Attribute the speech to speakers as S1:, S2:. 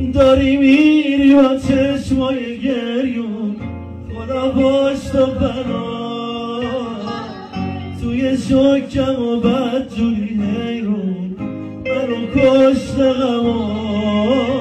S1: داری میری با چشمای گریون، خدا باش تو بنا توی شکم و بد جوری حیرون منو کشت غما.